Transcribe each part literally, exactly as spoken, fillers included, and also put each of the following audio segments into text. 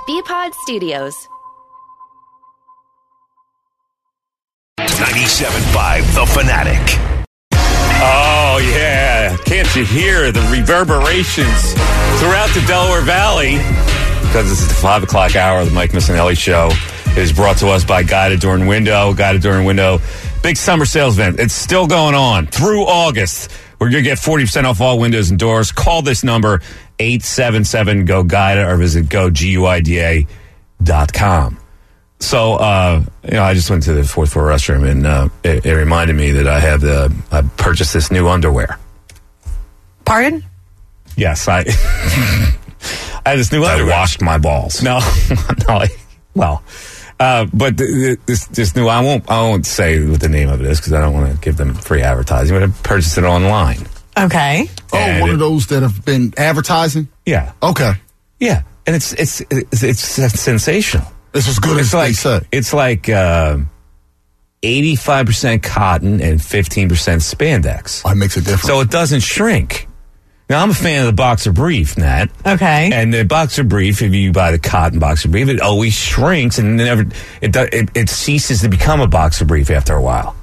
B-Pod Studios. ninety-seven point five The Fanatic. Oh, yeah. Can't you hear the reverberations throughout the Delaware Valley? Because this is the five o'clock hour of the Mike Missanelli Show. It is brought to us by Guided Door and Window. Guided Door and Window. Big summer sales event. It's still going on through August. We're going to get forty percent off all windows and doors. Call this number, eight seven seven, G O, GUIDA, or visit go, G U I D A dot com. So, uh, you know, I just went to the fourth floor restroom, and uh, it, it reminded me that I have the, I purchased this new underwear. Pardon? Yes, I, I had this new underwear. I washed my balls. No, no, I, well, uh, but the, the, this this new, I won't, I won't say what the name of it is because I don't want to give them free advertising, but I purchased it online. Okay. Oh, And one it- of those that have been advertising? Yeah. Okay. Yeah. And it's, it's, it's, it's sensational. It's as good It's as like, they say. it's like, uh, eighty-five percent cotton and fifteen percent spandex. Oh, it makes a difference. So it doesn't shrink. Now, I'm a fan of the boxer brief, Nat. Okay. And the boxer brief, if you buy the cotton boxer brief, it always shrinks and never it do- it, it ceases to become a boxer brief after a while.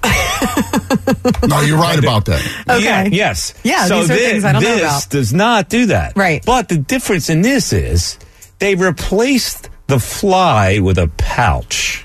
No, you're right about that. Okay. Yeah, yes. Yeah, so these are thi- things I don't know this about. does not do that. Right. But the difference in this is they replaced the fly with a pouch.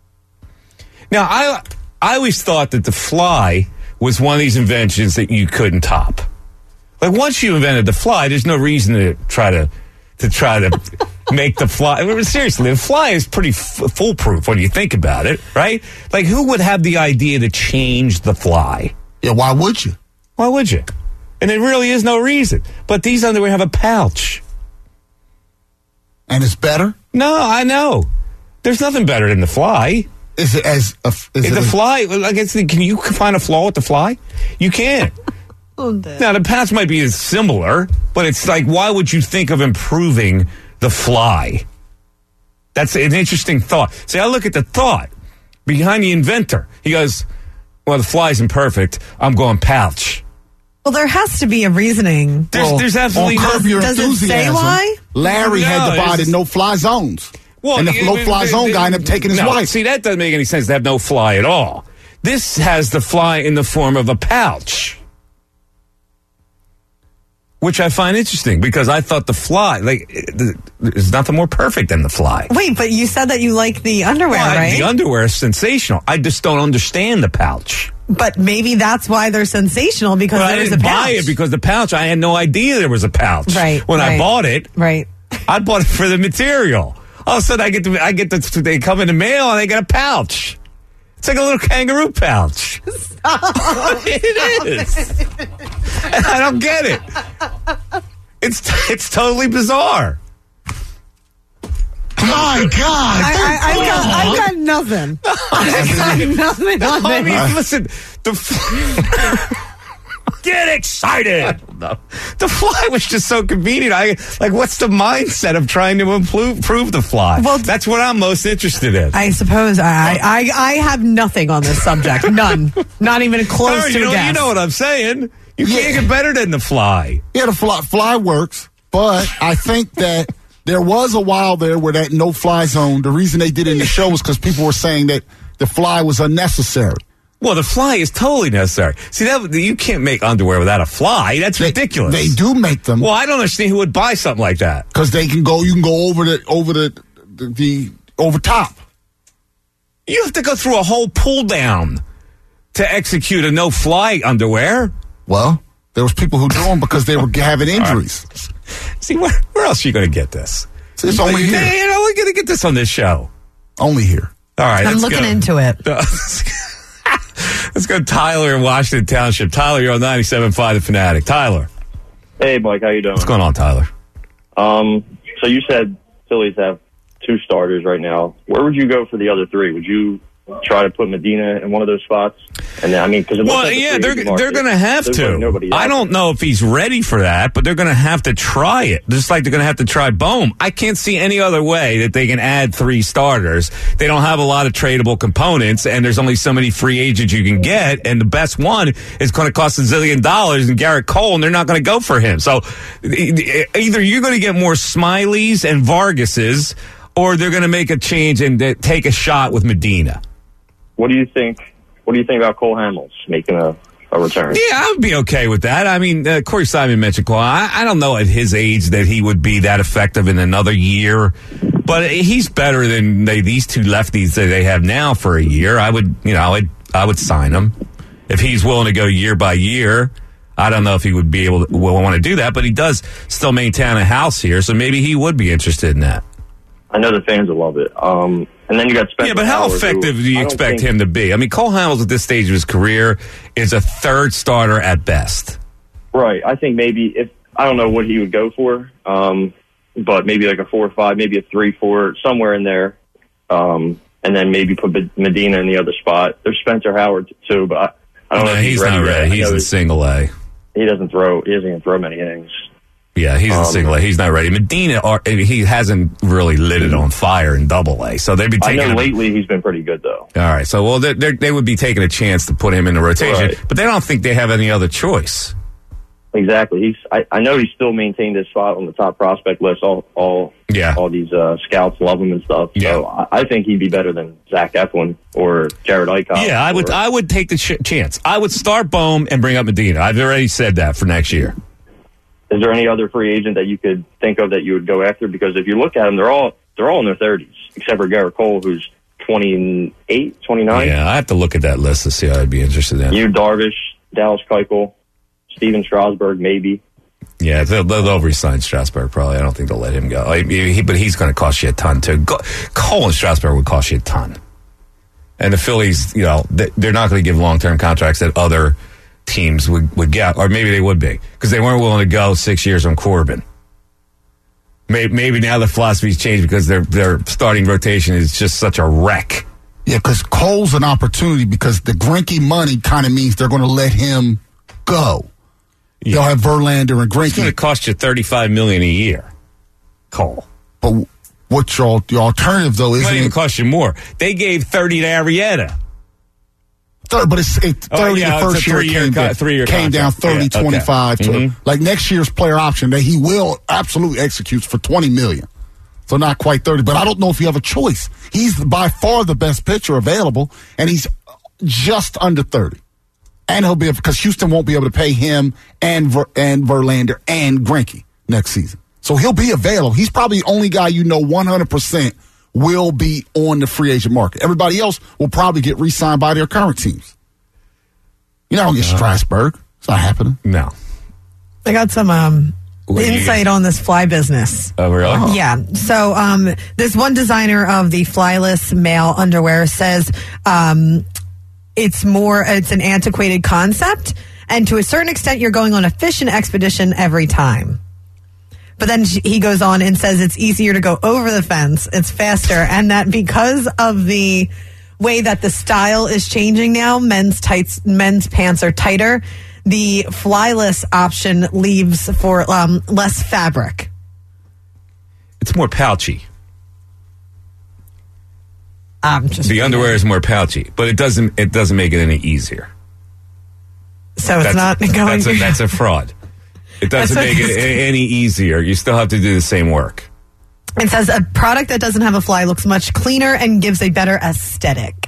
Now, I I always thought that the fly was one of these inventions that you couldn't top. Like once you invented the fly, there's no reason to try to to try to make the fly. I mean, seriously, the fly is pretty f- foolproof when you think about it, right? Like who would have the idea to change the fly? Yeah, why would you? Why would you? And there really is no reason. But these underwear have a pouch. And it's better? No, I know. There's nothing better than the fly. Is it as a, is If it the a- fly, I guess, can you find a flaw with the fly? You can't. Now, the pouch might be similar, but it's like, why would you think of improving the fly? That's an interesting thought. See, I look at the thought behind the inventor. He goes, well, the fly isn't perfect. I'm going pouch. Well, there has to be a reasoning. There's, Well, there's absolutely on Curb no... Your Does it say Enthusiasm, why? Larry No, had it's divided just- no-fly zones. Well, and the it- no-fly it- zone it- guy ended up taking his no, wife. See, that doesn't make any sense to have no fly at all. This has the fly in the form of a pouch, which I find interesting because I thought the fly, like, it- there's nothing more perfect than the fly. Wait, but you said that you like the underwear, Well, I- right? The underwear is sensational. I just don't understand the pouch. But maybe that's why they're sensational because But I there's didn't a pouch. buy it because the pouch, I had no idea there was a pouch. Right, When I right. bought it, Right. I bought it for the material. All of a sudden, I get to, I get to, they come in the mail and they get a pouch. It's like a little kangaroo pouch. It is. And I don't get it. It's it's totally bizarre. My God. I, I, I've, got, I've got nothing. I've got nothing on I mean, this. listen, the f- get excited. The, the fly was just so convenient. I like, what's the mindset of trying to improve, improve the fly? Well, that's what I'm most interested in. I suppose I, I I have nothing on this subject. None. Not even close All right, to you, a know, guess. you know what I'm saying. You Yeah. can't get better than the fly. Yeah, the fly, fly works, but I think that there was a while there where that no-fly zone, the reason they did it in the show was because people were saying that the fly was unnecessary. Well, the fly is totally necessary. See, that you can't make underwear without a fly. That's They, ridiculous. They do make them Well, I don't understand who would buy something like that. because they can go. You can go over the over the the, the over top. You have to go through a whole pull down to execute a no-fly underwear. Well, there was people who do them because they were having injuries. See, where, where else are you going to get this? It's only here. Hey, you know, we're going to get this on this show. Only here. All right, I'm let's looking go. into it. Let's go to Tyler in Washington Township. Tyler, you're on ninety-seven point five The Fanatic. Tyler. Hey, Mike, how you doing? What's going on, Tyler? Um, so you said Phillies have two starters right now. Where would you go for the other three? Would you try to put Medina in one of those spots? And then, I mean, because Well, yeah, they're they're going to have to. Nobody I don't know if he's ready for that, but they're going to have to try it. Just like they're going to have to try Bohm. I can't see any other way that they can add three starters. They don't have a lot of tradable components, and there's only so many free agents you can get, and the best one is going to cost a zillion dollars, and Garrett Cole, and they're not going to go for him. So either you're going to get more Smileys and Vargases, or they're going to make a change and uh, take a shot with Medina. What do you think? What do you think about Cole Hamels making a, a return? Yeah, I would be okay with that. I mean, uh, Corey Simon mentioned Cole. I, I don't know at his age that he would be that effective in another year, but he's better than they, these two lefties that they have now for a year. I would, you know, I would, I would sign him if he's willing to go year by year. I don't know if he would be able to will want to do that, but he does still maintain a house here, so maybe he would be interested in that. I know the fans will love it. Um, and then you got Spencer Yeah, but how Howard, effective who do you I don't expect think- him to be? I mean, Cole Hamels at this stage of his career is a third starter at best. Right. I think maybe if I don't know what he would go for, um, but maybe like a four or five, maybe a three, four, somewhere in there, um, and then maybe put Medina in the other spot. There's Spencer Howard too, but I, I don't No, know if he's, he's ready not yet. ready. I He's know in single A. He doesn't throw. He doesn't even throw many innings. Yeah, he's in Um, single A. He's not ready. Medina, are, he hasn't really lit it on fire in double A, so they'd be I taking know him. lately he's been pretty good though. All right, so well, they're, they're, they would be taking a chance to put him in the rotation, Right. but they don't think they have any other choice. Exactly. He's. I, I know he's still maintained his spot on the top prospect list. All, all, Yeah. all these uh, scouts love him and stuff. Yeah. So I, I think he'd be better than Zach Eflin or Jared Eichhoff. Yeah, I would. or- I would take the ch- chance. I would start Bohm and bring up Medina. I've already said that for next year. Is there any other free agent that you could think of that you would go after? Because if you look at them, they're all they're all in their thirties, except for Garrett Cole, who's twenty-eight, twenty-nine. Yeah, I have to look at that list to see how I'd be interested in. You, Darvish, Dallas Keuchel, Steven Strasburg, maybe. Yeah, they'll, they'll re-sign Strasburg probably. I don't think they'll let him go. I mean, he, but he's going to cost you a ton too. Go, Cole and Strasburg would cost you a ton. And the Phillies, you know, they, they're not going to give long-term contracts that other teams would, would get, or maybe they would be, because they weren't willing to go six years on Corbin. Maybe, maybe now the philosophy's changed because their their starting rotation is just such a wreck. Yeah, because Cole's an opportunity because the Greinke money kind of means they're going to let him go. Yeah. They'll have Verlander and It's going to Greinke. cost you thirty-five million dollars a year, Cole. But what's your the alternative though? It Isn't might even it cost you more. They gave thirty to Arrieta. thirty? But it's it, Oh, thirty yeah, the it's first a year three-year came, co- down, three-year came down contract. thirty Yeah, okay. twenty-five to Mhm. like next year's player option that he will absolutely executes for twenty million. So not quite thirty, but I don't know if you have a choice. He's by far the best pitcher available, and he's just under thirty. And he'll be because Houston won't be able to pay him and Ver, and Verlander and Greinke next season. So he'll be available. He's probably the only guy you know one hundred percent will be on the free agent market. Everybody else will probably get re-signed by their current teams. You know, get Strasburg. It's not happening. No. I got some um, What do you insight on this fly business. Oh, really? Yeah. So um, this one designer of the flyless male underwear says um, it's more, it's an antiquated concept. And to a certain extent, you're going on a fishing expedition every time. But then he goes on and says it's easier to go over the fence. It's faster. And that because of the way that the style is changing now, men's tights, men's pants are tighter. The flyless option leaves for um, less fabric. It's more pouchy. Um, just The underwear is more pouchy, but it doesn't it doesn't make it any easier. So it's That's, not going. that's, a, that's a fraud. It doesn't That's make what it he's- a- any easier. You still have to do the same work. It says a product that doesn't have a fly looks much cleaner and gives a better aesthetic.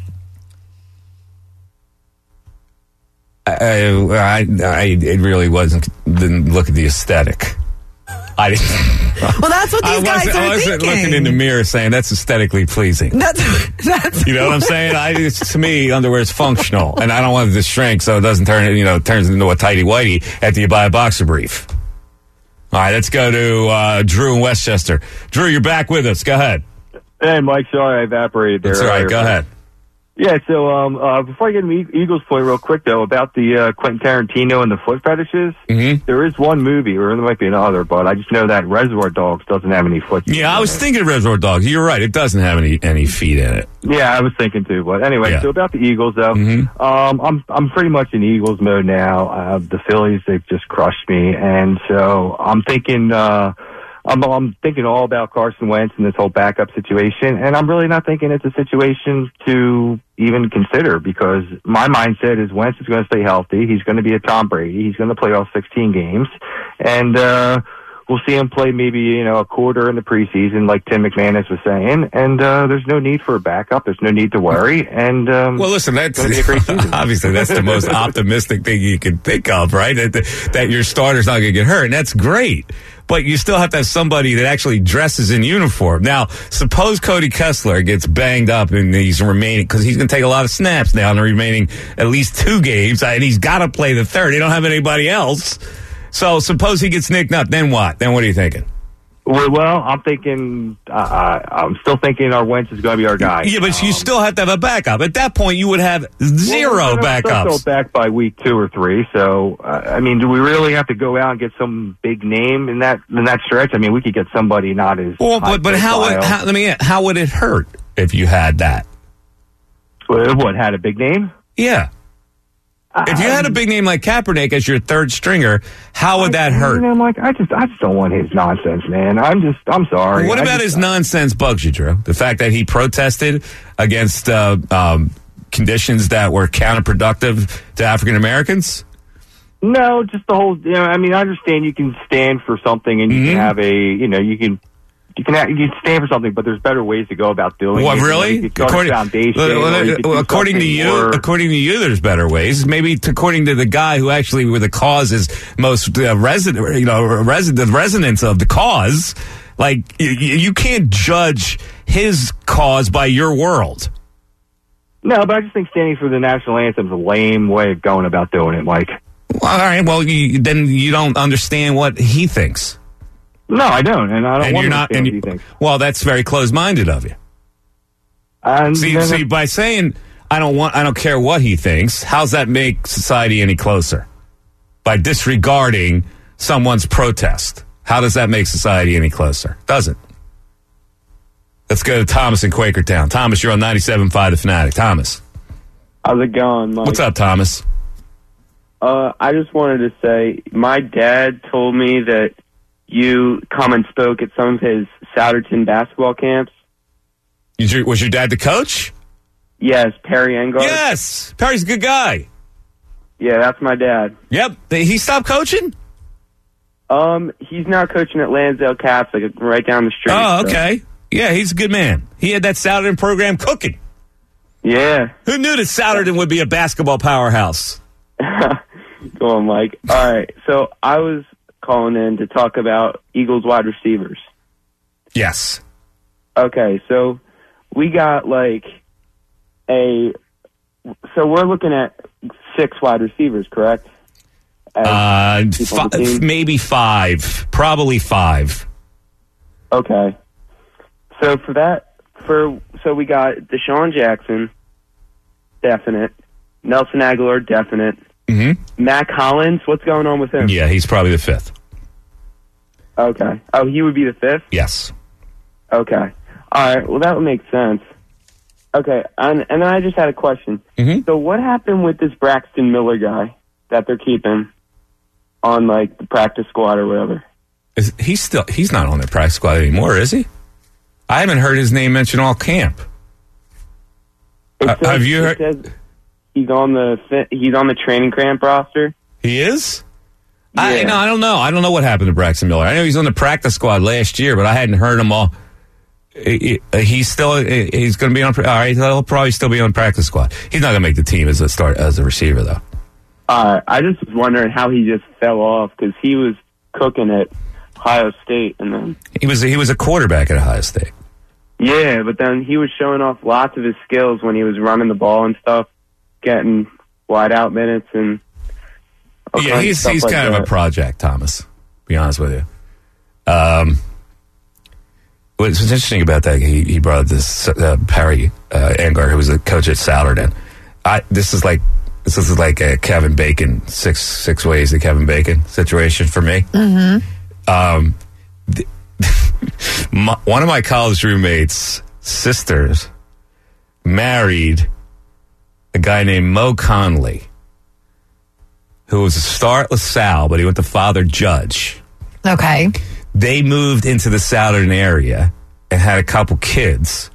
I, I, I it really wasn't. Didn't look at the aesthetic. I didn't. Well, that's what I these guys wasn't, are I wasn't thinking. looking in the mirror saying that's aesthetically pleasing. That's that's. You know what I'm saying? I it's, to me, underwear is functional, and I don't want it to shrink so it doesn't turn. You know, turns into a tighty whitey after you buy a boxer brief. All right, let's go to uh, Drew in Westchester. Drew, you're back with us. Go ahead. Hey, Mike, sorry I evaporated there. That's all right. earlier. Go ahead. Yeah, so um, uh, before I get into the Eagles point real quick, though, about the uh, Quentin Tarantino and the foot fetishes, Mhm. there is one movie, or there might be another, but I just know that Reservoir Dogs doesn't have any foot. Yeah, I was thinking of Reservoir Dogs. You're right. It doesn't have any any feet in it. Yeah, I was thinking too. But anyway, Yeah. so about the Eagles, though, Mhm. um, I'm I'm pretty much in Eagles mode now. Uh, the Phillies, they've just crushed me, and so I'm thinking. Uh, I'm, I'm thinking all about Carson Wentz and this whole backup situation, and I'm really not thinking it's a situation to even consider because my mindset is Wentz is going to stay healthy. He's going to be a Tom Brady. He's going to play all sixteen games, and uh, we'll see him play maybe, you know, a quarter in the preseason, like Tim McManus was saying. And uh, there's no need for a backup. There's no need to worry. And um, well, listen, that's gonna be a great season. Obviously that's the most optimistic thing you can think of, right? That, that your starter's not going to get hurt, and that's great. But you still have to have somebody that actually dresses in uniform. Now, suppose Cody Kessler gets banged up in these remaining, because he's going to take a lot of snaps now in the remaining at least two games, and he's got to play the third. They don't have anybody else. So suppose he gets nicked up, then what? Then what are you thinking? Well, well I'm thinking, uh, I'm still thinking our Wentz is going to be our guy. Yeah, but um, you still have to have a backup. At that point, you would have zero well, backups. We'll back by week two or three. So, uh, I mean, do we really have to go out and get some big name in that in that stretch? I mean, we could get somebody not as well, but but how would how, let me how would it hurt if you had that? What, had a big name? Yeah. If you had a big name like Kaepernick as your third stringer, how would that hurt? You know, I'm like, I just, I just don't want his nonsense, man. I'm just, I'm sorry. What I about just, his nonsense bugs you, Drew? The fact that he protested against uh, um, conditions that were counterproductive to African Americans? No, just the whole. You know, I mean, I understand you can stand for something, and you Mm-hmm. can have a, you know, you can. You can have, you can stand for something, but there's better ways to go about doing What, it. really? You know, you could start according, a foundation, well, or you could do according to something you, more- according to you, there's better ways. Maybe t- according to the guy who actually were the cause is most uh, resident, you know, resident, the resonance of the cause. Like you, you can't judge his cause by your world. No, but I just think standing for the national anthem is a lame way of going about doing it, Mike. Well, all right. Well, you, then you don't understand what he thinks. No, I don't, and I don't And want you're to not. understand And what he you, thinks. well, that's very closed-minded of you. And See, then- see, by saying I don't want, I don't care what he thinks. How's that make society any closer? By disregarding someone's protest, how does that make society any closer? Doesn't. Let's go to Thomas in Quakertown. Thomas, you're on ninety-seven point five The Fanatic. Thomas, How's it going, Mike? what's up, Thomas? Uh, I just wanted to say, my dad told me that you come and spoke at some of his Souderton basketball camps. Was your, was your dad the coach? Yes, Perry Engard. Yes, Perry's a good guy. Yeah, that's my dad. Yep, he stopped coaching. Um, he's now coaching at Lansdale Caps, like right down the street. Oh, so- okay. Yeah, he's a good man. He had that Souderton program cooking. Yeah. Who knew that Souderton would be a basketball powerhouse? Go on, Mike. All right, so I was calling in to talk about Eagles wide receivers. Yes. Okay, so we got like a, so we're looking at six wide receivers, correct? As Uh, people on the fi- team? maybe five. Probably five. Okay. So for that, for so we got Deshaun Jackson, definite. Nelson Aguilar, definite. Mm-hmm. Mac Hollins, what's going on with him? Yeah, he's probably the fifth. Okay. Oh, he would be the fifth? Yes. Okay. All right. Well, that would make sense. Okay. And, and then I just had a question. Mm-hmm. So what happened with this Braxton Miller guy that they're keeping on, like, the practice squad or whatever? Is, he's still he's not on the practice squad anymore, is he? I haven't heard his name mentioned all camp. It Uh, says- have you it heard- says he's on the fi- he's on the training camp roster. He is? I Yeah. no, I don't know. I don't know what happened to Braxton Miller. I know he's on the practice squad last year, but I hadn't heard him all. He- he- He's still he's going to be on. All right, he'll probably still be on practice squad. He's not going to make the team as a start as a receiver though. Uh, I just was wondering how he just fell off because he was cooking at Ohio State, and then He was he was a quarterback at Ohio State. yeah, but then he was showing off lots of his skills when he was running the ball and stuff, getting wide out minutes and all Yeah, kinds of he's stuff he's like kind of a that. project, Thomas. To be honest with you. Um, what's interesting about that? He he brought up this uh, Perry uh, Engard, who was a coach at Souderton. I this is like this is like a Kevin Bacon six six ways to Kevin Bacon situation for me. Mm-hmm. Um, th- my, one of my college roommates' sisters married a guy named Mo Conley, who was a star at LaSalle, but he went to Father Judge. Okay. They moved into the Southern area and had a couple kids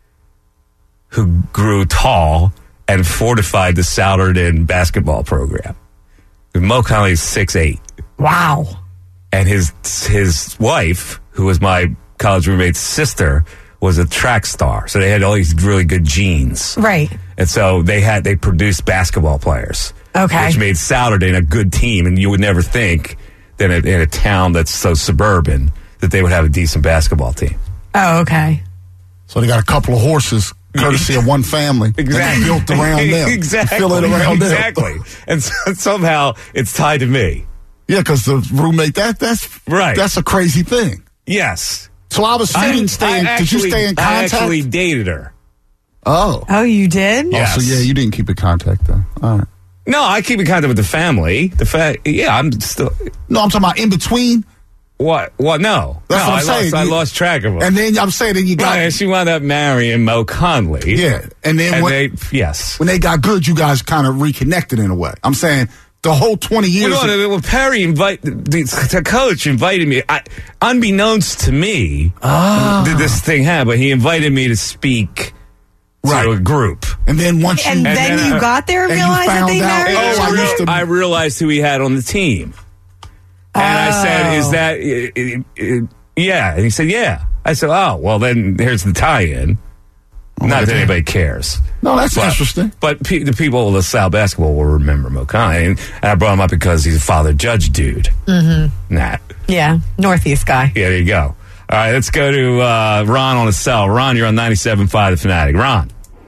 who grew tall and fortified the Souderton basketball program. Mo Conley is six eight. Wow. and his his wife, who was my college roommate's sister, was a track star. So they had all these really good genes. Right. And so they had they produced basketball players. Okay. Which made Souderton a good team, and you would never think that in a, in a town that's so suburban that they would have a decent basketball team. Oh, okay. So they got a couple of horses, courtesy of one family. Exactly. Built around them. Exactly. Fill it around exactly. them. And so, somehow it's tied to me. Yeah, because the roommate, that that's Right. That's a crazy thing. Yes. So I was sitting, staying. I Did you actually- stay in I contact? actually dated her. Oh. Oh, you did? Yes. Oh, so yeah, you didn't keep in contact though. All right. No, I keep in contact with the family. The fact, yeah, I'm still. No, I'm talking about in between. What? What? No, That's no, what I'm I saying. Lost, I You- lost track of her. And then I'm saying that you got Right, and she wound up marrying Mo Conley. yeah, and then and when, they, yes. when they got good, you guys kind of reconnected in a way. I'm saying the whole twenty years. Well, no, no, well, Perry invite the, the coach invited me. I, unbeknownst to me, Ah. did this thing happen? But he invited me to speak Right. to a group. and then once And, you then, then you I- got there and, and you realized that found they out- married oh, each I other? used to- I realized who he had on the team. And I said, is that, uh, uh, uh, yeah. And he said, yeah. I said, oh, well, then here's the tie-in. Not that okay. anybody cares. no, that's But, interesting. but pe- the people of LaSalle basketball will remember Mo Conley. And, and I brought him up because he's a father judge dude. Mm-hmm. Nah. Yeah, Northeast guy. Yeah, there you go. All right, let's go to uh, Ron on the cell. Ron, you're on ninety-seven point five The Fanatic. Ron.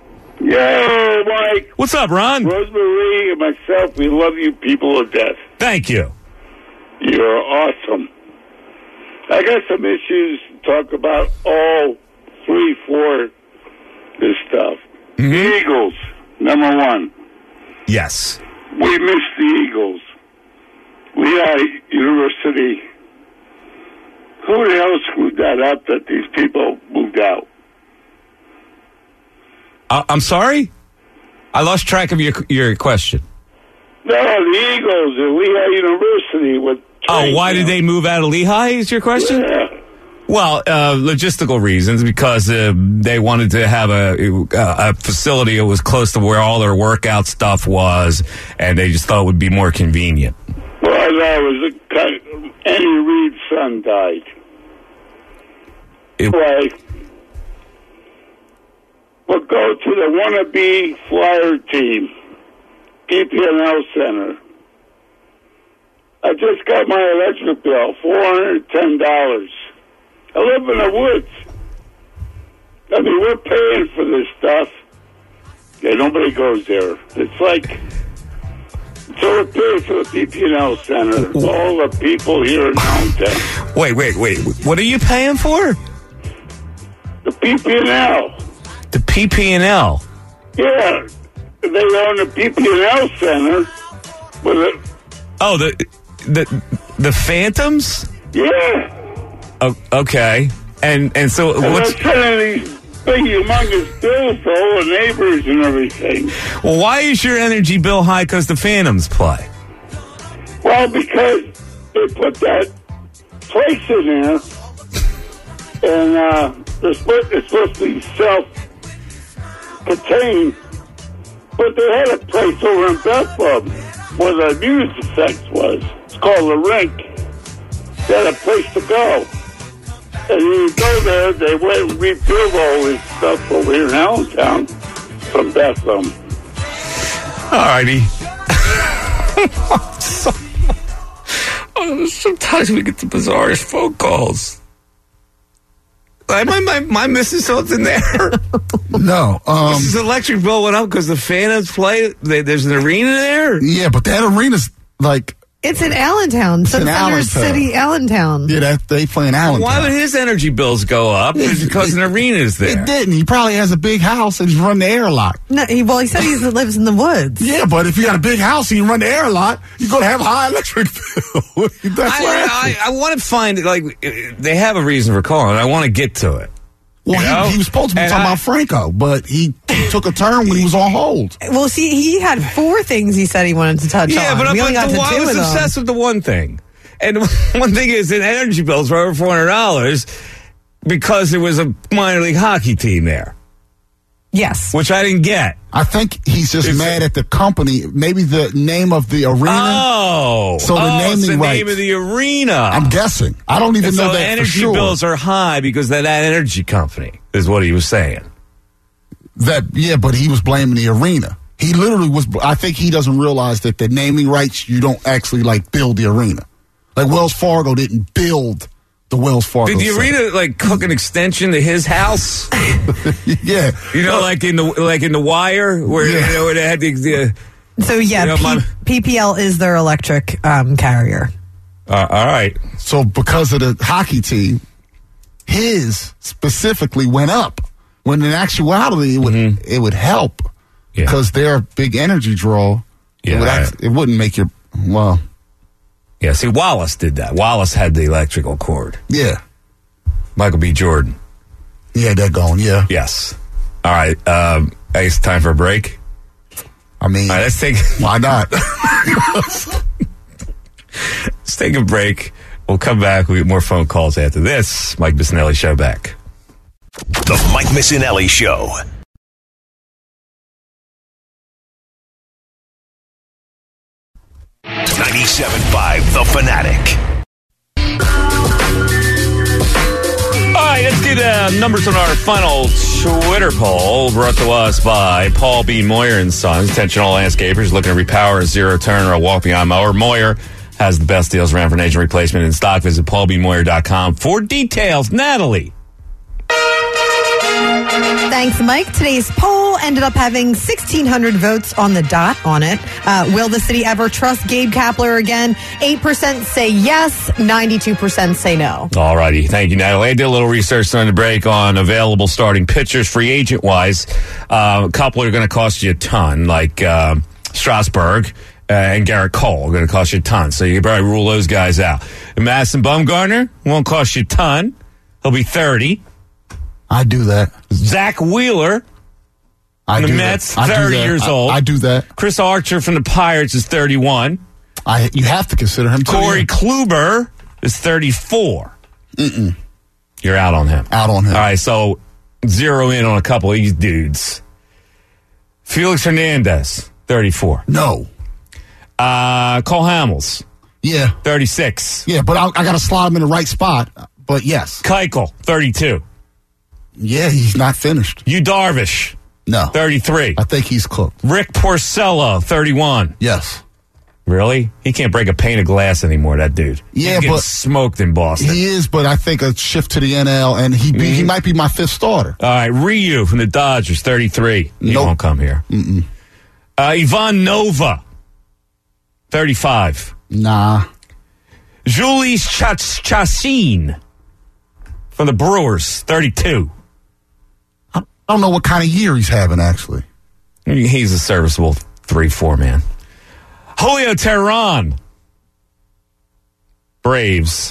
Yo, Mike, What's up, Ron? Rosemary, and myself, we love you people to death. Thank you. You're awesome. I got some issues to talk about all three, four, this stuff. Mm-hmm. The Eagles, number one. Yes. We miss the Eagles. Lehigh University. Who the hell screwed that up that these people moved out? Uh, I'm sorry? I lost track of your your question. No, the Eagles at Lehigh University. With Oh, why did they move out of Lehigh is your question? Yeah. Well, uh, logistical reasons, because uh, they wanted to have a, a facility that was close to where all their workout stuff was, and they just thought it would be more convenient. Well, I know it was a kind of, Andy Reid's son died. It- Anyway, we'll go to the wannabe Flyer team, P P N L Center. I just got my electric bill, four hundred ten dollars. I live in the woods. I mean, we're paying for this stuff. Yeah, nobody goes there. It's like, so we're paying for the P P N L Center. All the people here in downtown. Wait, wait, wait. What are you paying for? The P P N L. The P P and L. Yeah, they own the P P N L Center. With a, Oh, the the the Phantoms? yeah. Oh, okay. And and so And what's they're sending these big, humongous bills to all the neighbors and everything. well? Why is your energy bill high? Because the Phantoms play. Well, because they put that place in there, and uh, they're supposed, it's supposed to be self-contained, but they had a place over in Bethlehem where the music effects was. It's called the Rink. They had a place to go. And you go there, they went and rebuild all this stuff over here in Allentown from Bethlehem. All righty. So- oh, sometimes we get the bizarrest phone calls. Am I, am I, am I missing something there? No. Um, This electric bill went up because the Phantoms play. They, there's an arena there. yeah, but that arena's like, It's in Allentown. Sun in Center Allentown. City, Allentown. yeah, that they play in Allentown. Why would his energy bills go up? It's because an arena is there. It didn't. He probably has a big house and he's run the air a lot. No, he, well, he said he lives in the woods. Yeah, but if you got a big house and you run the air a lot, you're going to have a high electric bill. That's I, what I, I want to find like they have a reason for calling. I want to get to it. Well, You know? he, he was supposed to be And talking I- about Franco, but he, he took a turn when he was on hold. Well, see, he had four things he said he wanted to touch Yeah, on. but, we but only got the, to I two was of them. obsessed with the one thing, and one thing is an energy bills for over four hundred dollars because there was a minor league hockey team there. Yes. Which I didn't get. I think he's just Is mad it- at the company. Maybe the name of the arena. Oh. So the oh, naming it's the rights. name of the arena. I'm guessing. I don't even And know so that energy for sure. bills are high because of that energy company, is what he was saying. That yeah, but he was blaming the arena. He literally was. I think he doesn't realize that the naming rights, you don't actually like build the arena. Like Wells Fargo didn't build the Wells Fargo. Did the Center. arena like hook an extension to his house? Yeah, You know, like in the like in the Wire, where Yeah. you know where they had the. the So yeah, You know, P- my- PPL is their electric um, carrier. uh, all right. So because of the hockey team, his specifically went up. When in actuality, it would Mhm. it would help Yeah. because they're a big energy draw. Yeah, it, would right. act, it wouldn't make your well. Yeah, see, Wallace did that. Wallace had the electrical cord. Yeah, Michael B. Jordan. yeah, they're going. Yeah, Yes. All right. Um, I guess time for a break. I mean, All right, let's take why not? let's take a break. We'll come back. We get more phone calls after this. Mike Missinelli Show back. The Mike Missinelli Show. ninety-seven point five The Fanatic. All right, let's get uh, numbers on our final Twitter poll brought to us by Paul B. Moyer and Sons. Attention all landscapers looking to repower a zero-turn or a walk-beyond mower. Moyer has the best deals around for an engine replacement in stock. Visit paul b moyer dot com for details. Natalie. Thanks, Mike. Today's poll ended up having sixteen hundred votes on the dot on it. Uh, will the city ever trust Gabe Kapler again? eight percent say yes, ninety-two percent say no. All righty. Thank you, Natalie. I did a little research during the break on available starting pitchers, free agent-wise. Uh, a couple are going to cost you a ton, like uh, Strasburg uh, and Garrett Cole are going to cost you a ton. So you can probably rule those guys out. And Madison Bumgarner won't cost you a ton. He'll be thirty. I do that. Zach Wheeler I from the do Mets, that. I do thirty that. years I- old. I do that. Chris Archer from the Pirates is thirty-one. I you have to consider him. too, Corey yeah. Kluber is thirty-four. Mm-mm. You're out on him. Out on him. All right, so zero in on a couple of these dudes. Felix Hernandez, thirty-four. No. Uh, Cole Hamels, Yeah. thirty-six. Yeah, but I, I got to slide him in the right spot. But yes. Keuchel, thirty-two. Yeah, he's not finished. Yu Darvish, No. thirty-three. I think he's cooked. Rick Porcello, thirty-one. Yes. Really? He can't break a pane of glass anymore, that dude. Yeah, He's getting but- smoked in Boston. He is, but I think a shift to the N L, and he be, he might be my fifth starter. All right, Ryu from the Dodgers, thirty-three. He Nope. won't come here. Mm-mm. Uh, Ivan Nova, thirty-five. Nah. Julius Chas- Chassin from the Brewers, thirty-two. I don't know what kind of year he's having, actually. He's a serviceable three four man. Julio Teheran, Braves,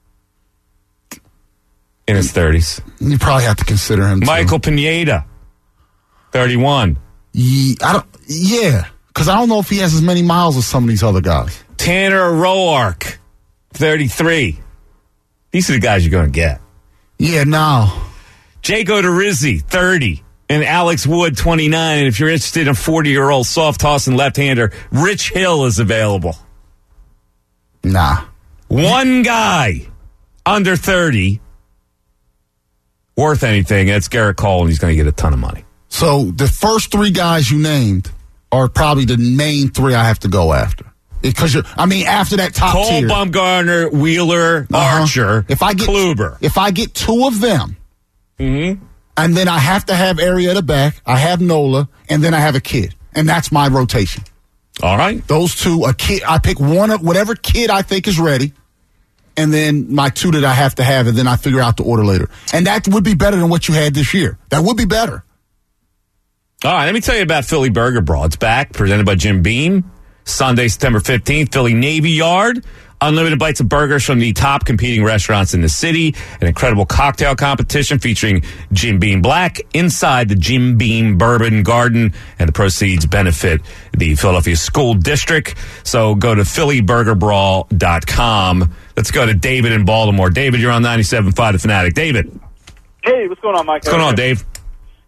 in his thirties. You probably have to consider him, too. Michael Pineda, thirty-one. Ye- I don't, yeah, because I don't know if he has as many miles as some of these other guys. Tanner Roark, thirty-three. These are the guys you're going to get. Yeah, no. Jake Odorizzi, thirty. And Alex Wood, twenty-nine. And if you're interested in a forty-year-old soft-tossing left-hander, Rich Hill is available. Nah. One guy under thirty worth anything. That's Garrett Cole, and he's going to get a ton of money. So the first three guys you named are probably the main three I have to go after. Because you're, I mean, after that top Cole, tier, Bumgarner, Wheeler, Uh-huh. Archer, if I get Kluber. if I get two of them, Mm-hmm. and then I have to have Arrieta back, I have Nola, and then I have a kid, and that's my rotation. All right. Those two, a kid, I pick one of whatever kid I think is ready, and then my two that I have to have, and then I figure out the order later. And that would be better than what you had this year. That would be better. All right, let me tell you about Philly Burger Brawl. It's back, presented by Jim Beam. Sunday, September fifteenth, Philly Navy Yard. Unlimited bites of burgers from the top competing restaurants in the city. An incredible cocktail competition featuring Jim Beam Black inside the Jim Beam Bourbon Garden. And the proceeds benefit the Philadelphia School District. So go to philly burger brawl dot com. Let's go to David in Baltimore. David, you're on ninety-seven point five The Fanatic. David. Hey, what's going on, Mike? What's going on, Dave?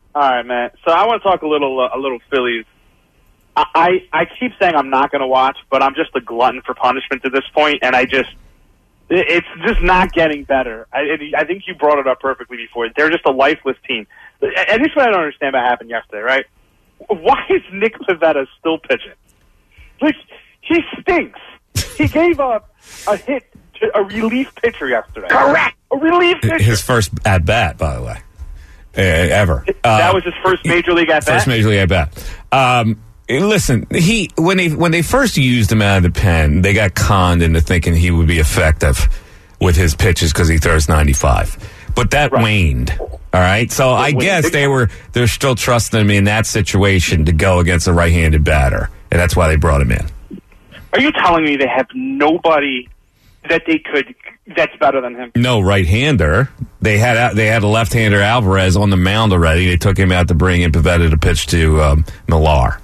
All right, man. So I want to talk a little, uh, a little Phillies. I, I, I keep saying I'm not going to watch, but I'm just a glutton for punishment at this point, and I just, it, it's just not getting better. I, I think you brought it up perfectly before. They're just a lifeless team. And this is what I don't understand about what happened yesterday, right? Why is Nick Pivetta still pitching? Like, he stinks. He gave up a hit to a relief pitcher yesterday. Correct. A relief pitcher. His first at bat, by the way, uh, ever. That uh, was his first major league at bat. First major league at bat. Um, listen, he when they when they first used him out of the pen, they got conned into thinking he would be effective with his pitches because he throws ninety-five. But that right. waned. All right, so I guess they were they're still trusting him in that situation to go against a right-handed batter, and that's why they brought him in. Are you telling me they have nobody that they could that's better than him? No right-hander. They had they had a left-hander Alvarez on the mound already. They took him out to bring in Pivetta to pitch to um, Millar.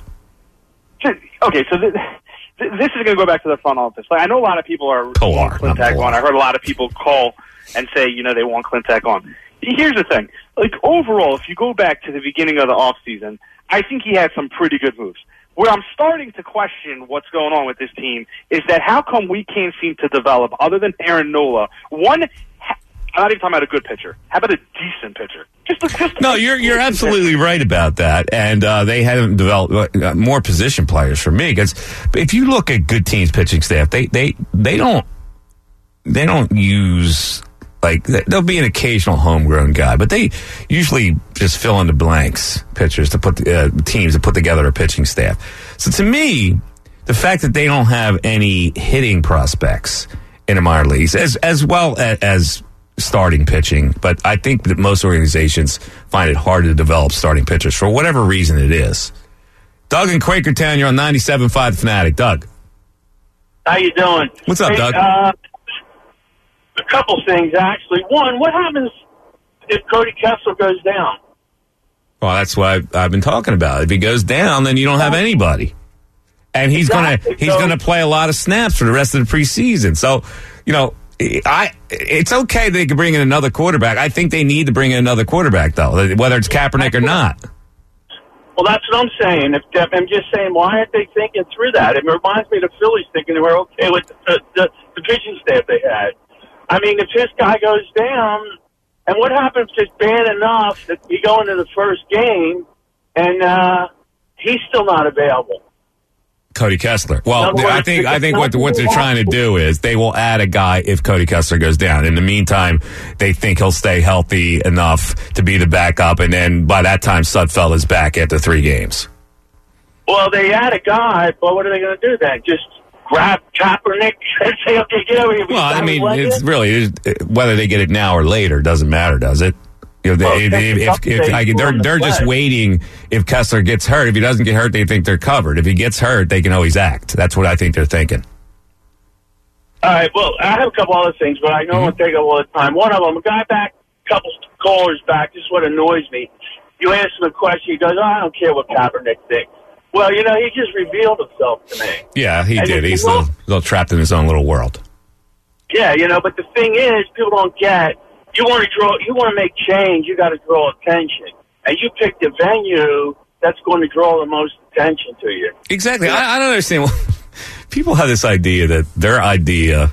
Okay, so th- th- this is going to go back to the front office. Like, I know a lot of people are Pilar, want Klintak on. I heard a lot of people call and say, you know, they want Klintak on. Here's the thing. Like, overall, if you go back to the beginning of the offseason, I think he had some pretty good moves. Where I'm starting to question what's going on with this team is that how come we can't seem to develop, other than Aaron Nola, one, I'm not even talking about a good pitcher. How about a decent pitcher? Just, a, just no, you're you're absolutely pitcher. right about that. And uh, they haven't developed uh, more position players for me. Because if you look at good teams' pitching staff, they they they don't they don't use. Like, there'll be an occasional homegrown guy, but they usually just fill in the blanks, pitchers to put uh, teams to put together a pitching staff. So to me, the fact that they don't have any hitting prospects in the minor leagues, as as well as, as starting pitching, but I think that most organizations find it hard to develop starting pitchers for whatever reason it is. Doug in Quakertown, you're on ninety-seven point five The Fanatic. Doug. How you doing? What's up, hey, Doug? Uh, A couple things, actually. One, what happens if Cody Kessler goes down? Well, that's what I've, I've been talking about. If he goes down, then you don't have anybody, and he's exactly. gonna he's so, gonna play a lot of snaps for the rest of the preseason. So, you know, I it's okay they can bring in another quarterback. I think they need to bring in another quarterback, though, whether it's Kaepernick or not. Well, that's what I'm saying. If, if I'm just saying, why aren't they thinking through that? It reminds me of the Phillies thinking they were okay with the, the, the pitching staff they had. I mean, if this guy goes down, and what happens if it's bad enough that you go into the first game and uh, he's still not available? Cody Kessler. Well, words, I think I think what what they're trying to do is they will add a guy if Cody Kessler goes down. In the meantime, they think he'll stay healthy enough to be the backup, and then by that time, Sudfeld is back after three games. Well, they add a guy, but what are they going to do then? Just grab Kaepernick and say, okay, get over here. Well, I mean, it's really whether they get it now or later doesn't matter, does it? You know, they, well, they, if, if, if I, they're they're just waiting. If Kessler gets hurt, if he doesn't get hurt, they think they're covered. If he gets hurt, they can always act. That's what I think they're thinking. All right. Well, I have a couple other things, but I know mm-hmm. it'll take a lot of time. One of them, a guy back, a couple callers back. This is what annoys me. You ask him a question, he goes, oh, "I don't care what Kaepernick thinks." Well, you know, he just revealed himself to me. Yeah, he and did. He's a little, a little trapped in his own little world. Yeah, you know, but the thing is, people don't get. You want to draw. You want to make change. You got to draw attention, and you pick the venue that's going to draw the most attention to you. Exactly. Yeah. I, I don't understand. People have this idea that their idea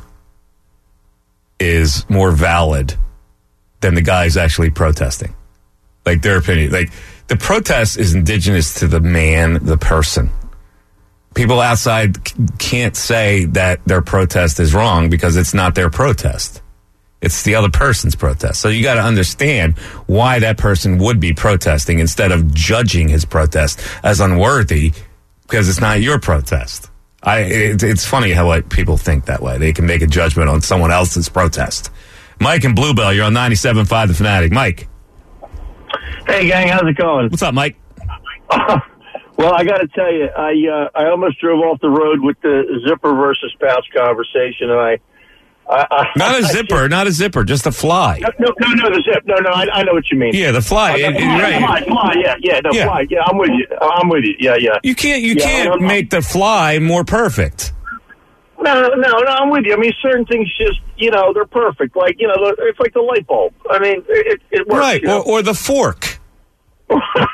is more valid than the guys actually protesting. Like their opinion. Like the protest is indigenous to the man, the person. People outside c- can't say that their protest is wrong because it's not their protest. It's the other person's protest. So you got to understand why that person would be protesting instead of judging his protest as unworthy because it's not your protest. I, it, it's funny how like, people think that way. They can make a judgment on someone else's protest. Mike and Bluebell, you're on ninety-seven point five The Fanatic. Mike. Hey, gang, how's it going? What's up, Mike? Uh, well, I got to tell you, I uh, I almost drove off the road with the zipper versus pouch conversation, and I I, I, not a I, zipper, I, not a zipper, just a fly. No, no, no, the zip. No, no, I, I know what you mean. Yeah, the fly. Uh, it, the fly, right. fly, fly, yeah, yeah, no, yeah. fly. Yeah, I'm with you. I'm with you. Yeah, yeah. You can't, you yeah, can't make the fly more perfect. No, no, no, no, I'm with you. I mean, certain things just, you know, they're perfect. Like, you know, it's like the light bulb. I mean, it, it works. Right, you know? or, or the fork.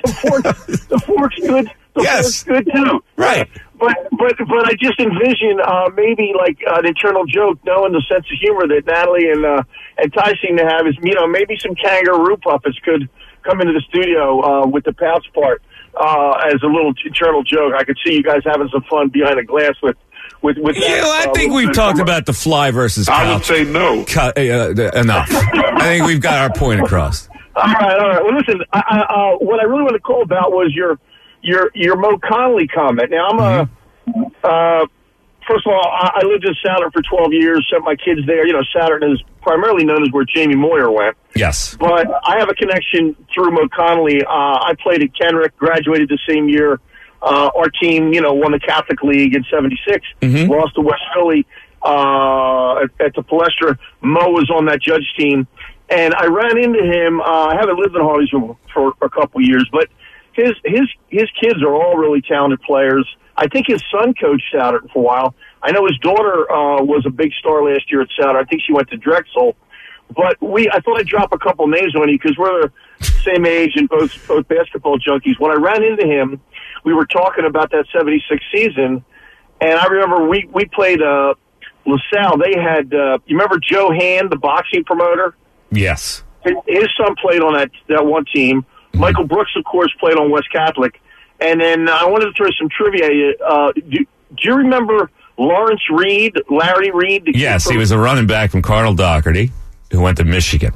the fork, the fork's good. The Yes. fork's good too. Right. But but but I just envision uh, maybe like an internal joke, knowing the sense of humor that Natalie and uh, and Ty seem to have is, you know, maybe some kangaroo puppets could come into the studio uh, with the pouch part uh, as a little internal joke. I could see you guys having some fun behind the glass with with with. Yeah, that, well, I uh, think we've talked about the fly versus couch. I would say no. Cu- uh, enough. I think we've got our point across. All right, all right. Well, listen. I, I, uh, what I really want to call about was your your your Mo Connolly comment. Now, I'm a. Uh, first of all, I, I lived in Saturn for twelve years. Sent my kids there. You know, Saturn is primarily known as where Jamie Moyer went. Yes. But I have a connection through Mo Connolly. Uh, I played at Kenrick, graduated the same year. Uh, our team, you know, won the Catholic League in seventy-six, mm-hmm. lost to West Philly uh, at, at the Palestra. Mo was on that judge team. And I ran into him. Uh, I haven't lived in Harleysville for, for a couple years, but his his his kids are all really talented players. I think his son coached Saturn for a while. I know his daughter uh, was a big star last year at Saturn. I think she went to Drexel. But we, I thought I'd drop a couple names on you because we're the same age and both both basketball junkies. When I ran into him, we were talking about that seventy-six season, and I remember we we played uh, LaSalle. They had uh, you remember Joe Hand, the boxing promoter? Yes. His, his son played on that that one team. Mm-hmm. Michael Brooks, of course, played on West Catholic. And then I wanted to throw some trivia. Uh, do, do you remember Lawrence Reed, Larry Reed? the kid Yes, from- he was a running back from Cardinal Doherty who went to Michigan.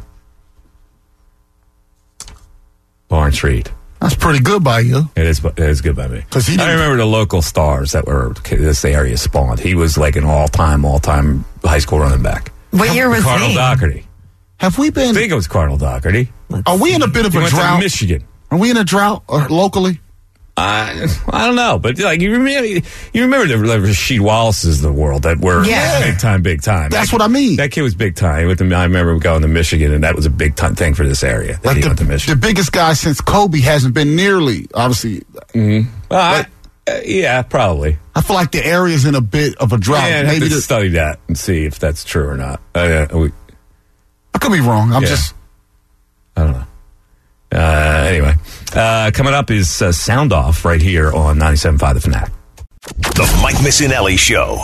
Lawrence Reed. That's pretty good by you. It is. It is good by me. 'Cause he I didn't- remember the local stars that were this area spawned. He was like an all-time, all-time high school running back. What year was Cardinal he? Doherty. Have we I been? think it was Cardinal Doherty. Are we in a bit of He a went to drought? Michigan. Are we in a drought uh, locally? I I don't know, but like you remember, you remember the like, Rasheed Wallace's of the world that were Yeah. big time, big time. That's that, what I mean. That kid was big time. With the, I remember going to Michigan, and that was a big time thing for this area. That Like he the, went to Michigan. the biggest guy since Kobe hasn't been nearly, obviously. Well, I, uh, yeah, probably. I feel like the area's in a bit of a drought. Yeah, I'd have Maybe to the, study that and see if that's true or not. Uh, we, I could be wrong. I'm Yeah. just. I don't know. Uh, anyway, uh, coming up is uh, Sound Off right here on ninety-seven point five The Fanatic. The Mike Missinelli Show.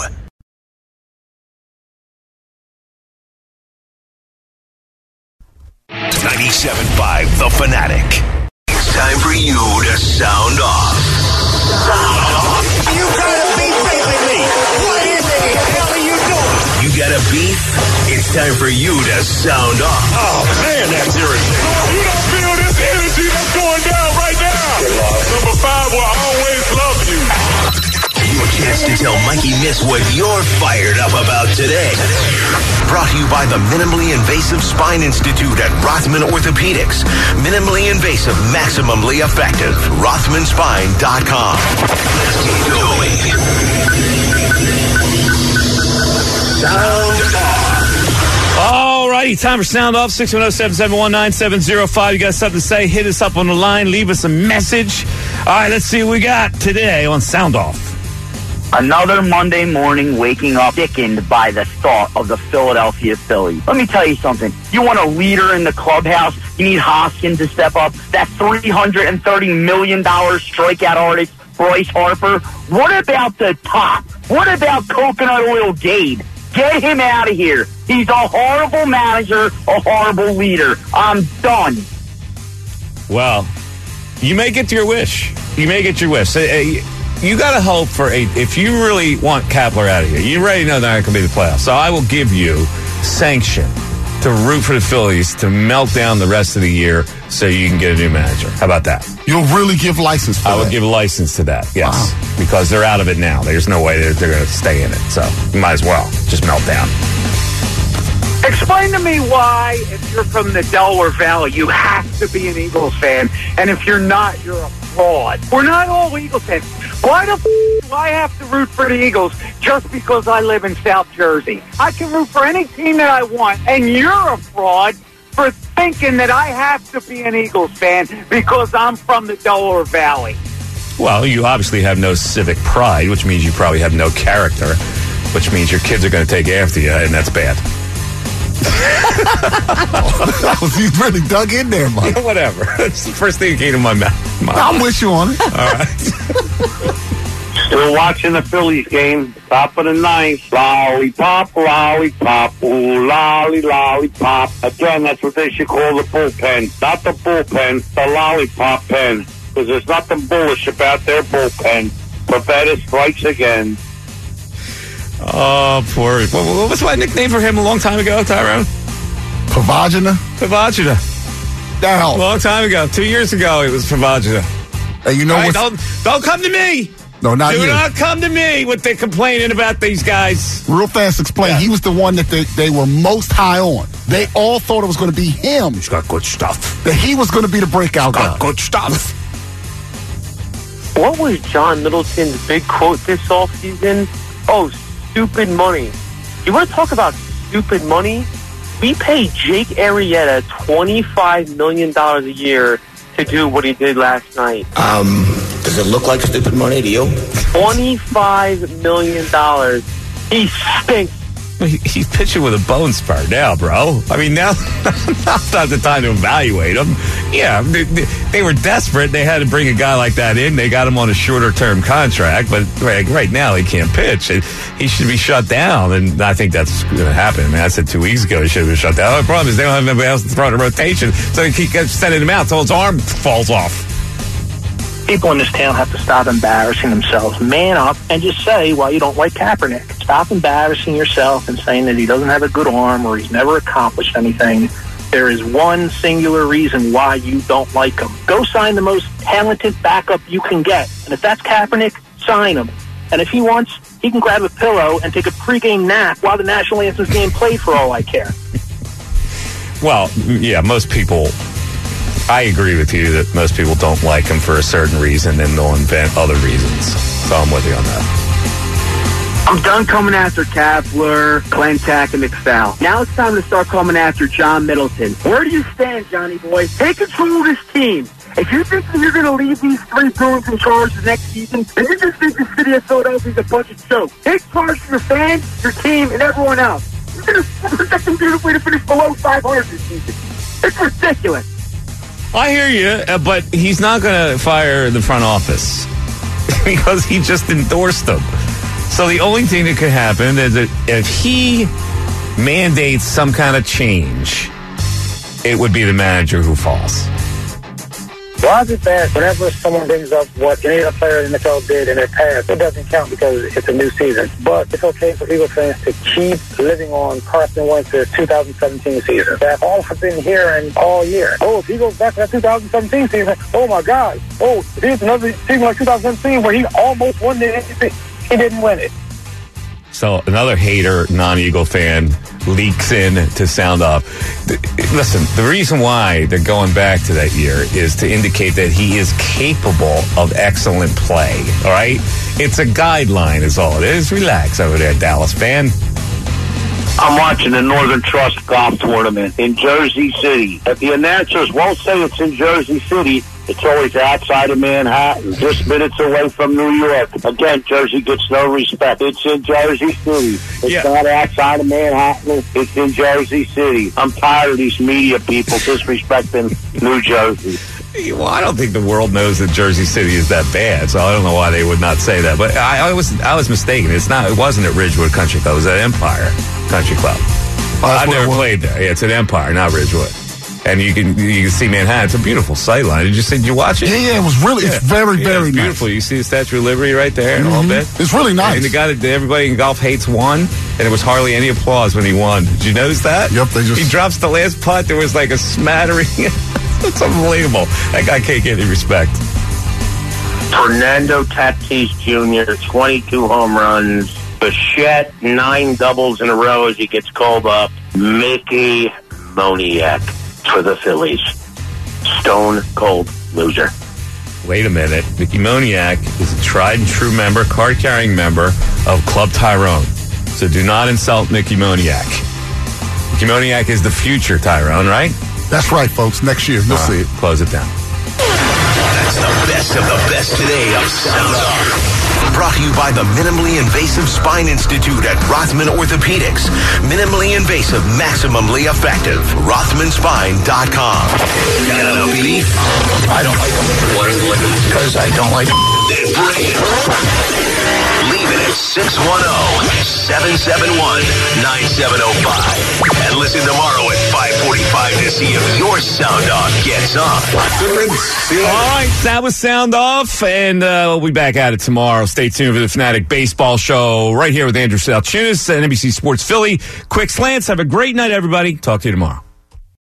ninety-seven point five The Fanatic. It's time for you to sound off. Sound off. You got a beef with me. What in the hell are you doing? You got a beef? It's time for you to sound off. Oh, man, that's irritating. You don't feel this energy that's going down right now. Number five will always love you. Your chance to tell Mikey Miss what you're fired up about today. Brought to you by the Minimally Invasive Spine Institute at Rothman Orthopedics. Minimally invasive, maximally effective. Rothman Spine dot com. Let's get going. Sound off. All righty, time for Sound Off. six one zero, seven seven one, nine seven zero five. You got something to say? Hit us up on the line. Leave us a message. All right, let's see what we got today on Sound Off. Another Monday morning waking up sickened by the thought of the Philadelphia Phillies. Let me tell you something. You want a leader in the clubhouse? You need Hoskins to step up. That three hundred thirty million dollars strikeout artist, Bryce Harper. What about the top? What about Coconut Oil Gabe? Get him out of here. He's a horrible manager, a horrible leader. I'm done. Well, you may get your wish. You may get your wish. Hey, you got to hope for a. If you really want Kapler out of here, you already know they're not going to be the playoffs. So I will give you sanction to root for the Phillies to melt down the rest of the year so you can get a new manager. How about that? You'll really give license for I that? would give a license to that, yes. Wow. Because they're out of it now. There's no way they're, they're going to stay in it. So you might as well just melt down. Explain to me why, if you're from the Delaware Valley, you have to be an Eagles fan, and if you're not, you're a fraud. We're not all Eagles fans. Why the f*** do I have to root for the Eagles just because I live in South Jersey? I can root for any team that I want, and you're a fraud for thinking that I have to be an Eagles fan because I'm from the Delaware Valley. Well, you obviously have no civic pride, which means you probably have no character, which means your kids are going to take after you, and that's bad. He's really dug in there, Mike. Yeah, whatever. It's the first thing that came to my mouth. I'm with you on it. All right. Still watching the Phillies game. Top of the ninth. Lollipop, lollipop, ooh, lolly, lollipop. Again, that's what they should call the bullpen. Not the bullpen, the lollipop pen. Because there's nothing bullish about their bullpen. Pavetta strikes again. Oh, poor. What, what was my nickname for him a long time ago, Tyrone? Pavagina? Pavagina. Now. A long time ago. Two years ago, it was Pavagina. Hey, you know right, what? don't, don't come to me. No, not Do you. not come to me with the complaining about these guys. Real fast, explain. Yeah. He was the one that they, they were most high on. They all thought it was going to be him. He's got good stuff. That he was going to be the breakout He's guy. got good stuff. What was John Middleton's big quote this offseason? Oh, stupid money. You want to talk about stupid money? We pay Jake Arrieta twenty-five million dollars a year to do what he did last night. Um, does it look like stupid money to you? twenty-five million dollars. He stinks. He, he's pitching with a bone spur now, bro. I mean, now now's not the time to evaluate him. Yeah, they, they were desperate. They had to bring a guy like that in. They got him on a shorter-term contract, but right, right now he can't pitch. He should be shut down, and I think that's going to happen. I mean, I said two weeks ago he should have been shut down. The problem is they don't have anybody else to throw in a rotation, so he keeps sending him out until his arm falls off. People in this town have to stop embarrassing themselves. Man up and just say why you don't like Kaepernick. Stop embarrassing yourself and saying that he doesn't have a good arm or he's never accomplished anything. There is one singular reason why you don't like him. Go sign the most talented backup you can get. And if that's Kaepernick, sign him. And if he wants, he can grab a pillow and take a pregame nap while the national anthem's being played for all I care. Well, yeah, most people... I agree with you that most people don't like him for a certain reason and they'll invent other reasons. So I'm with you on that. I'm done coming after Kapler, Klentak, and McPhail. Now it's time to start coming after John Middleton. Where do you stand, Johnny boy? Take control of this team. If you think that you're going to leave these three Bruins in charge the next season, then you just think the city of Philadelphia is a bunch of jokes. Take charge of your fans, your team, and everyone else. You're going to protect them beautifully to finish below five hundred this season. It's ridiculous. I hear you, uh, but he's not going to fire the front office because he just endorsed them. So the only thing that could happen is that if he mandates some kind of change, it would be the manager who falls. Why is it that whenever someone brings up what any other player in the N F L did in their past, it doesn't count because it's a new season? But it's okay for Eagle fans to keep living on Carson Wentz's two thousand seventeen season. That's all I've been hearing all year. Oh, if he goes back to that two thousand seventeen season, oh my God. Oh, here's another season like two thousand seventeen where he almost won the M V P. He didn't win it. So another hater, non-Eagle fan, leaks in to sound off. Listen, the reason why they're going back to that year is to indicate that he is capable of excellent play, all right? It's a guideline is all it is. Relax over there, Dallas fan. I'm watching the Northern Trust golf tournament in Jersey City. If the announcers won't say it's in Jersey City, it's always outside of Manhattan, just minutes away from New York. Again, Jersey gets no respect. It's in Jersey City. It's yeah. not outside of Manhattan. It's in Jersey City. I'm tired of these media people disrespecting New Jersey. Well, I don't think the world knows that Jersey City is that bad, so I don't know why they would not say that. But I, I was I was mistaken. It's not. It wasn't at Ridgewood Country Club. It was at Empire Country Club. Oh, I never played there. Yeah, it's at Empire, not Ridgewood. And you can you can see Manhattan. It's a beautiful sightline. Did you see? Did you watch it? Yeah, yeah. It was really. Yeah. It's very, yeah, very it's beautiful. nice. You see the Statue of Liberty right there, mm-hmm. a little bit. It's really nice. And the guy that everybody in golf hates won, and there was hardly any applause when he won. Did you notice that? Yep. They just he drops the last putt. There was like a smattering. It's unbelievable. That guy can't get any respect. Fernando Tatis Junior, twenty-two home runs. Bichette, nine doubles in a row as he gets called up. Mickey Moniak for the Phillies. Stone cold loser. Wait a minute. Mickey Moniak is a tried and true member, card-carrying member of Club Tyrone. So do not insult Mickey Moniak. Mickey Moniak is the future Tyrone, right? That's right, folks. Next year, you'll All right, see it. Close it down. It's the best of the best today of Sound Off. Brought to you by the Minimally Invasive Spine Institute at Rothman Orthopedics. Minimally invasive, maximally effective. Rothman Spine dot com. Got a beef? I don't like them. What is it? Because I don't like them. Then bring it. Leave it at six one zero, seven seven one, nine seven zero five. And listen tomorrow at five forty-five to see if your Sound Off gets on. All right, that was Sound Off, and uh, we'll be back at it tomorrow. Stay tuned for the Fanatic Baseball Show right here with Andrew Salchunas and N B C Sports Philly. Quick slants. Have a great night, everybody. Talk to you tomorrow.